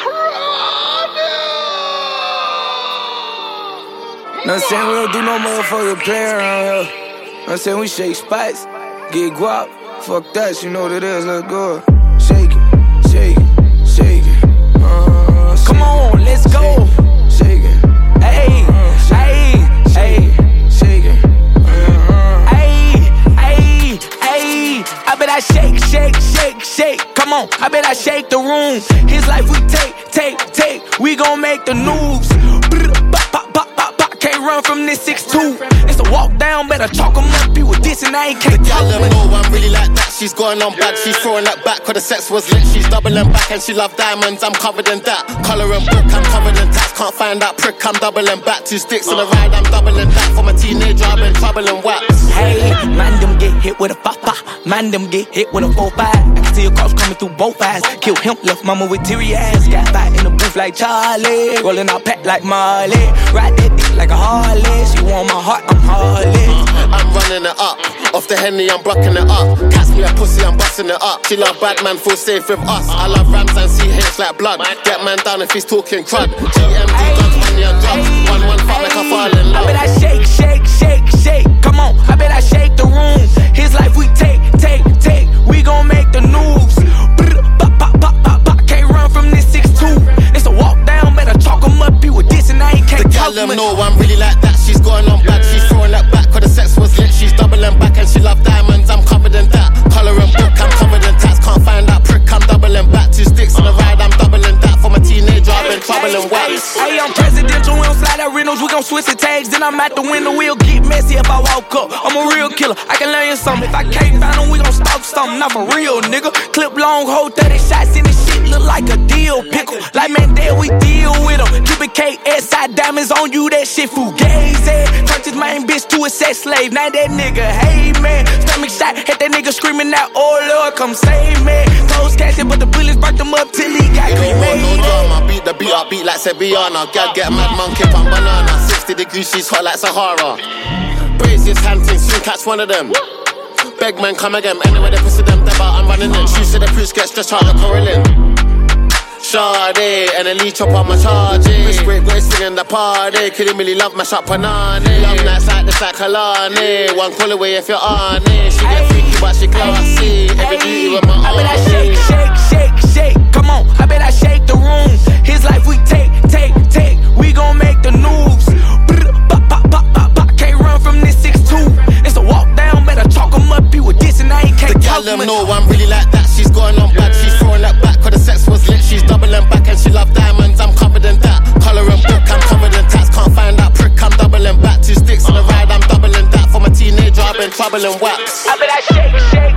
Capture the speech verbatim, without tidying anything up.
Know what I'm saying? We don't do no motherfucking play around here. Know what I'm saying? We shake spots, get guap. Fuck that, you know what it is, let's go. Shake it, shake it, shake it. Uh, shake Come on, let's it, go. Shake it. Ayy, ayy, ayy. Shake it. Ayy, ayy, ayy. I bet I shake, shake, shake, shake. Come on, I bet I shake the room. His life we take, take, take. We gon' make the news. Pop, pop, pop, pop, pop. Can't run from this six two. It's a walk down, better chalk 'em up. You with this and I ain't can't tell them no one really like that. She's going on bad, she's throwing that back. Cause the sex was lit, she's doubling back. And she love diamonds, I'm covered in that. Colour and book, I'm covered in tats. Can't find that prick, I'm doubling back. Two sticks in a ride, I'm doubling that. From a teenager, I've been troubling wax. Hey, man, them get hit with a papa. Man, them get hit with a four five. I can see a cross coming through both eyes. Kill him, left mama with teary eyes. Got fight in the booth like Charlie. Rolling out pack like Marley. Ride that dick like a Harley. She want my heart, I'm Harley. I'm running it up. Off the Henny, I'm blocking it up. Catch me a pussy, I'm busting it up. She love bad man, feel safe with us. I love rams and C H like blood. Get man down if he's talking crud. G M D, guns, money and drugs. One, one, fuck like I fall in love. I bet I shake, shake, shake, shake. Come on, I bet I shake the room. His life we take, take, take. We gon' make the news. Pop, pop, pop, pop, pop. Can't run from this six two. It's a walk down, better chalk 'em up. You with this and I ain't can't the gal them know I'm really like that. She's going on bad, she's throwing that back. Cause the sex was lit, she's doubling back. And she love diamonds, I'm covered in that. Colour and book, I'm covered in tats. Can't find that prick, I'm doubling back. Two sticks in a ride, I'm doubling that. From a teenager, I've been troubling wax. Hey, I'm presidential, we don't slide at Reynolds. We gon' switch the tags, then I'm at the window. We'll get messy if I walk up. I'm a real killer, I can learn you something. If I can't find them, we gon' stalk something. Not for real, nigga. Clip long, hold thirty shots in this shit. Look like a deal pickle. Like Mandela, we deal with them. Keep it K S I diamonds on you, that shit fugazi. Turned his main bitch to a sex slave. Now that nigga, hey man. Stomach shot, hit that nigga screaming out, oh Lord, come save me. Toes casting, but the bullets burnt him up till he got cremated. No drama, beat the beat up, beat like Sevillana. Gal get a mad monkey on banana. sixty degrees, she's hot like Sahara. Brace his hand thing, soon catch one of them. Beg man, come again. Anyway, they pussy them, they're I'm running in. Shoes to the priest, get stretched out the correlin. Sade, and a leech up on my charges. Wrist break, boy singing the party. Couldn't really love my shop panani. Love nights like the Sakalani. One call away if you're on it. She get freaky, but she classy. Every duty with my own. I bet I shake, shake, shake, shake. Come on, I bet I shake the room. His life we take, take, take. We gon' make the news. Pop, pop, pop, pop, pop. Can't run from this six two. It's a walk down, better chalk 'em up. You with this and I ain't can't the gal them know I'm really like that. She's going on bad, she's throwing that back. Cause the sex was lit, she's doubling back. And she love diamonds, I'm covered in that. Colour and book, I'm covered in tats. Can't find that prick, I'm doubling back. Two sticks in a ride, I'm doubling that. From a teenager, I've been troubling wax. I bet I shake, shake.